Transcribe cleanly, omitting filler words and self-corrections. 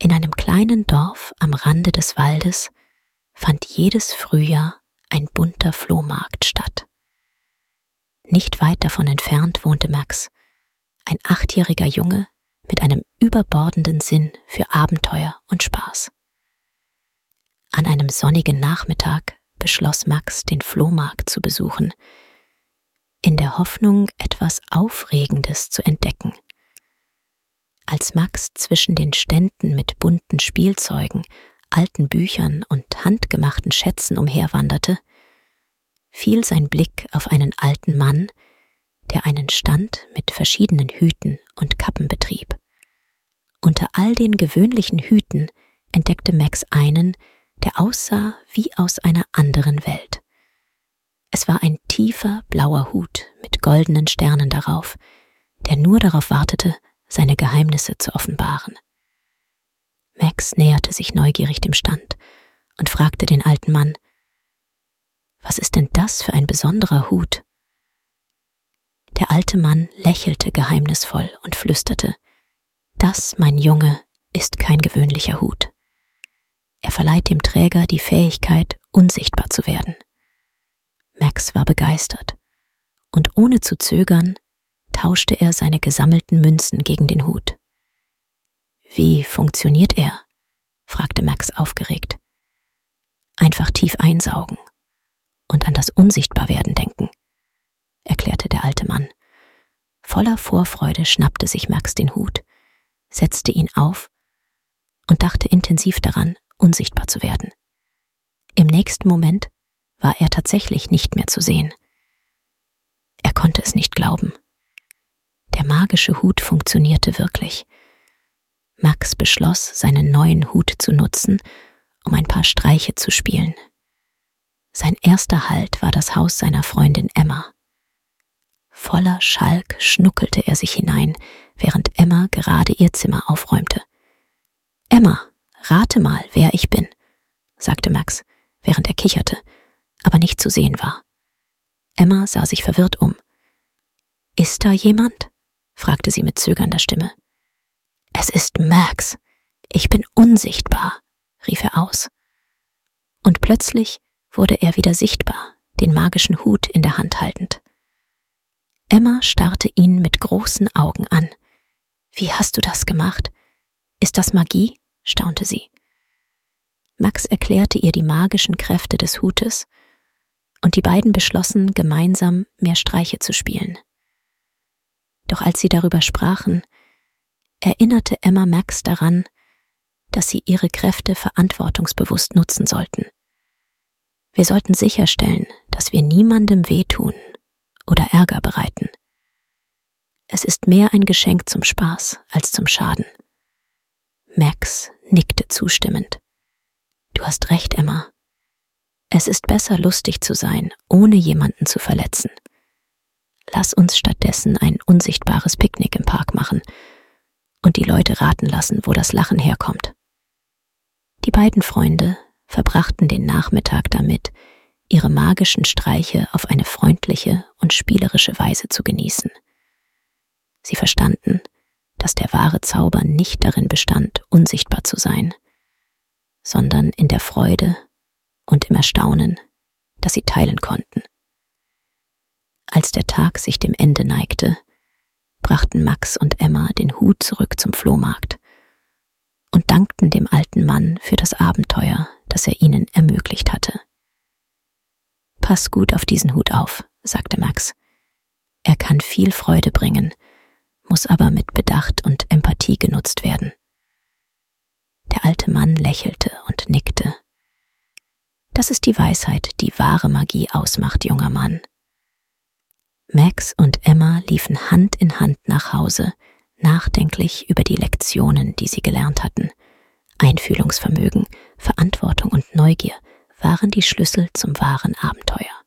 In einem kleinen Dorf am Rande des Waldes fand jedes Frühjahr ein bunter Flohmarkt statt. Nicht weit davon entfernt wohnte Max, ein 8-jähriger Junge mit einem überbordenden Sinn für Abenteuer und Spaß. An einem sonnigen Nachmittag beschloss Max, den Flohmarkt zu besuchen, in der Hoffnung, etwas Aufregendes zu entdecken. Als Max zwischen den Ständen mit bunten Spielzeugen, alten Büchern und handgemachten Schätzen umherwanderte, fiel sein Blick auf einen alten Mann, der einen Stand mit verschiedenen Hüten und Kappen betrieb. Unter all den gewöhnlichen Hüten entdeckte Max einen, der aussah wie aus einer anderen Welt. Es war ein tiefer, blauer Hut mit goldenen Sternen darauf, der nur darauf wartete, seine Geheimnisse zu offenbaren. Max näherte sich neugierig dem Stand und fragte den alten Mann: »Was ist denn das für ein besonderer Hut?« Der alte Mann lächelte geheimnisvoll und flüsterte: »Das, mein Junge, ist kein gewöhnlicher Hut. Er verleiht dem Träger die Fähigkeit, unsichtbar zu werden.« Max war begeistert, und ohne zu zögern tauschte er seine gesammelten Münzen gegen den Hut. »Wie funktioniert er?« fragte Max aufgeregt. »Einfach tief einsaugen und an das Unsichtbarwerden denken«, erklärte der alte Mann. Voller Vorfreude schnappte sich Max den Hut, setzte ihn auf und dachte intensiv daran, unsichtbar zu werden. Im nächsten Moment war er tatsächlich nicht mehr zu sehen. Er konnte es nicht glauben. Der magische Hut funktionierte wirklich. Max beschloss, seinen neuen Hut zu nutzen, um ein paar Streiche zu spielen. Sein erster Halt war das Haus seiner Freundin Emma. Voller Schalk schnuckelte er sich hinein, während Emma gerade ihr Zimmer aufräumte. »Emma, rate mal, wer ich bin«, sagte Max, während er kicherte, aber nicht zu sehen war. Emma sah sich verwirrt um. »Ist da jemand?« fragte sie mit zögernder Stimme. »Es ist Max. Ich bin unsichtbar«, rief er aus. Und plötzlich wurde er wieder sichtbar, den magischen Hut in der Hand haltend. Emma starrte ihn mit großen Augen an. »Wie hast du das gemacht? Ist das Magie?« staunte sie. Max erklärte ihr die magischen Kräfte des Hutes, und die beiden beschlossen, gemeinsam mehr Streiche zu spielen. Doch als sie darüber sprachen, erinnerte Emma Max daran, dass sie ihre Kräfte verantwortungsbewusst nutzen sollten. Wir sollten sicherstellen, dass wir niemandem wehtun oder Ärger bereiten. Es ist mehr ein Geschenk zum Spaß als zum Schaden. Max nickte zustimmend. »Du hast recht, Emma. Es ist besser, lustig zu sein, ohne jemanden zu verletzen. Lass uns stattdessen ein unsichtbares Picknick im Park machen und die Leute raten lassen, wo das Lachen herkommt.« Die beiden Freunde verbrachten den Nachmittag damit, ihre magischen Streiche auf eine freundliche und spielerische Weise zu genießen. Sie verstanden, dass der wahre Zauber nicht darin bestand, unsichtbar zu sein, sondern in der Freude und im Erstaunen, das sie teilen konnten. Als der Tag sich dem Ende neigte, brachten Max und Emma den Hut zurück zum Flohmarkt und dankten dem alten Mann für das Abenteuer, das er ihnen ermöglicht hatte. »Pass gut auf diesen Hut auf«, sagte Max. »Er kann viel Freude bringen, muss aber mit Bedacht und Empathie genutzt werden.« Der alte Mann lächelte und nickte. »Das ist die Weisheit, die wahre Magie ausmacht, junger Mann.« Max und Emma liefen Hand in Hand nach Hause, nachdenklich über die Lektionen, die sie gelernt hatten. Einfühlungsvermögen, Verantwortung und Neugier waren die Schlüssel zum wahren Abenteuer.